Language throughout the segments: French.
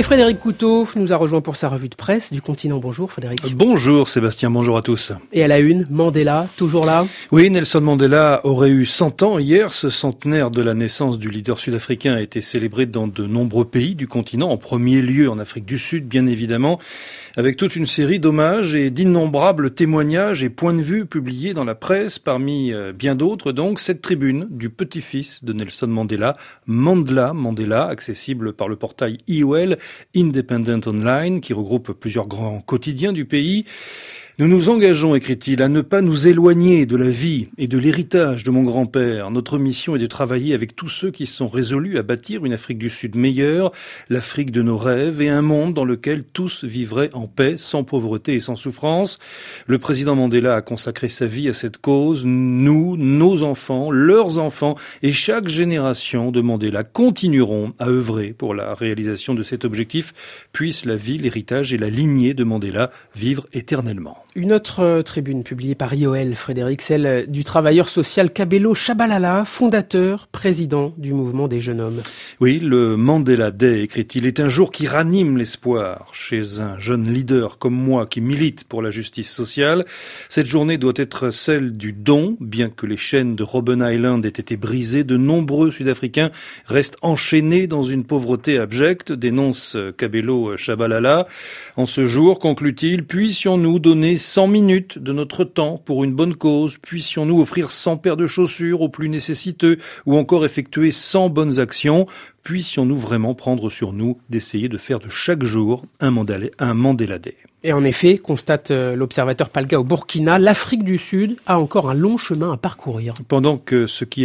Et Frédéric Couteau nous a rejoint pour sa revue de presse du continent. Bonjour Frédéric. Bonjour Sébastien, bonjour à tous. Et à la une, Mandela, toujours là ? Oui, Nelson Mandela aurait eu 100 ans hier. Ce centenaire de la naissance du leader sud-africain a été célébré dans de nombreux pays du continent, en premier lieu en Afrique du Sud, bien évidemment, avec toute une série d'hommages et d'innombrables témoignages et points de vue publiés dans la presse, parmi bien d'autres donc, cette tribune du petit-fils de Nelson Mandela, Mandla Mandela, accessible par le portail IOL, Independent Online, qui regroupe plusieurs grands quotidiens du pays. Nous nous engageons, écrit-il, à ne pas nous éloigner de la vie et de l'héritage de mon grand-père. Notre mission est de travailler avec tous ceux qui sont résolus à bâtir une Afrique du Sud meilleure, l'Afrique de nos rêves et un monde dans lequel tous vivraient en paix, sans pauvreté et sans souffrance. Le président Mandela a consacré sa vie à cette cause. Nous, nos enfants, leurs enfants et chaque génération de Mandela continueront à œuvrer pour la réalisation de cet objectif. Puisse la vie, l'héritage et la lignée de Mandela vivre éternellement. Une autre tribune publiée par IOL, Frédéric, celle du travailleur social Kabelo Shabalala, fondateur, président du mouvement des jeunes hommes. Oui, le Mandela Day, écrit-il, est un jour qui ranime l'espoir chez un jeune leader comme moi qui milite pour la justice sociale. Cette journée doit être celle du don. Bien que les chaînes de Robben Island aient été brisées, de nombreux Sud-Africains restent enchaînés dans une pauvreté abjecte, dénonce Kabelo Shabalala. En ce jour, conclut-il, puissions-nous donner 100 minutes de notre temps pour une bonne cause, puissions-nous offrir 100 paires de chaussures aux plus nécessiteux ou encore effectuer 100 bonnes actions, puissions-nous vraiment prendre sur nous d'essayer de faire de chaque jour un Mandela Day. Et en effet, constate l'observateur Palga au Burkina, l'Afrique du Sud a encore un long chemin à parcourir. Pendant que ce qui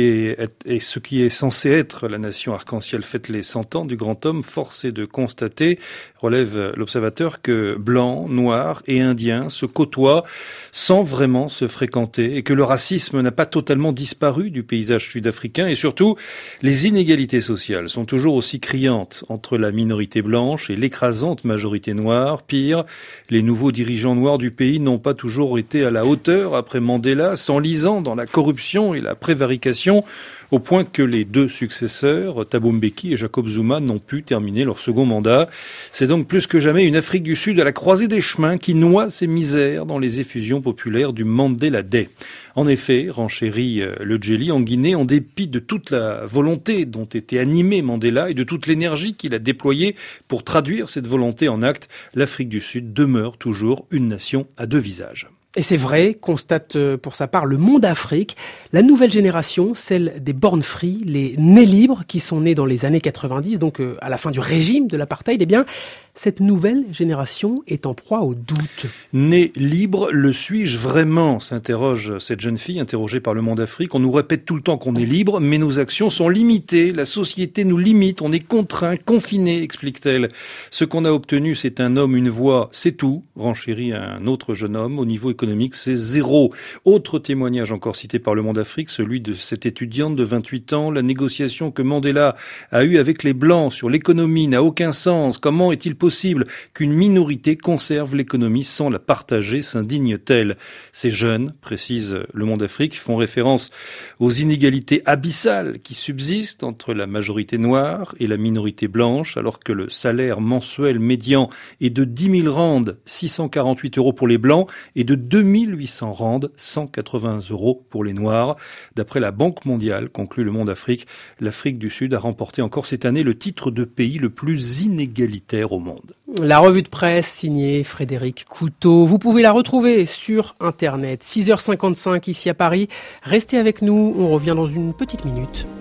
est censé être la nation arc-en-ciel fête les 100 ans du grand homme, force est de constater, relève l'observateur, que blancs, noirs et indiens se côtoient sans vraiment se fréquenter et que le racisme n'a pas totalement disparu du paysage sud-africain et surtout, les inégalités sociales sont toujours aussi criantes entre la minorité blanche et l'écrasante majorité noire. Pire, les nouveaux dirigeants noirs du pays n'ont pas toujours été à la hauteur après Mandela, s'enlisant dans la corruption et la prévarication, au point que les deux successeurs, Thabo Mbeki et Jacob Zuma, n'ont pu terminer leur second mandat. C'est donc plus que jamais une Afrique du Sud à la croisée des chemins qui noie ses misères dans les effusions populaires du Mandela Day. En effet, renchérit le Djeli, en Guinée, en dépit de toute la volonté dont était animé Mandela et de toute l'énergie qu'il a déployée pour traduire cette volonté en actes, l'Afrique du Sud demeure toujours une nation à deux visages. Et c'est vrai, constate pour sa part le Monde Afrique, la nouvelle génération, celle des born free, les nés libres qui sont nés dans les années 90, donc à la fin du régime de l'apartheid, eh bien, cette nouvelle génération est en proie au doute. Né libre, le suis-je vraiment ? S'interroge cette jeune fille interrogée par le Monde Afrique. On nous répète tout le temps qu'on est libre, mais nos actions sont limitées. La société nous limite, on est contraint, confiné, explique-t-elle. Ce qu'on a obtenu, c'est un homme, une voix, c'est tout, renchérit un autre jeune homme. Au niveau économique, c'est zéro. Autre témoignage encore cité par le Monde Afrique, celui de cette étudiante de 28 ans. La négociation que Mandela a eue avec les Blancs sur l'économie n'a aucun sens. Comment est-il possible qu'une minorité conserve l'économie sans la partager, s'indigne-t-elle. Ces jeunes, précise le Monde Afrique, font référence aux inégalités abyssales qui subsistent entre la majorité noire et la minorité blanche, alors que le salaire mensuel médian est de 10 000 rands, 648 € pour les blancs, et de 2 800 rands, 180 € pour les noirs. D'après la Banque mondiale, conclut le Monde Afrique, l'Afrique du Sud a remporté encore cette année le titre de pays le plus inégalitaire au monde. La revue de presse signée Frédéric Couteau. Vous pouvez la retrouver sur Internet. 6h55 ici à Paris. Restez avec nous, on revient dans une petite minute.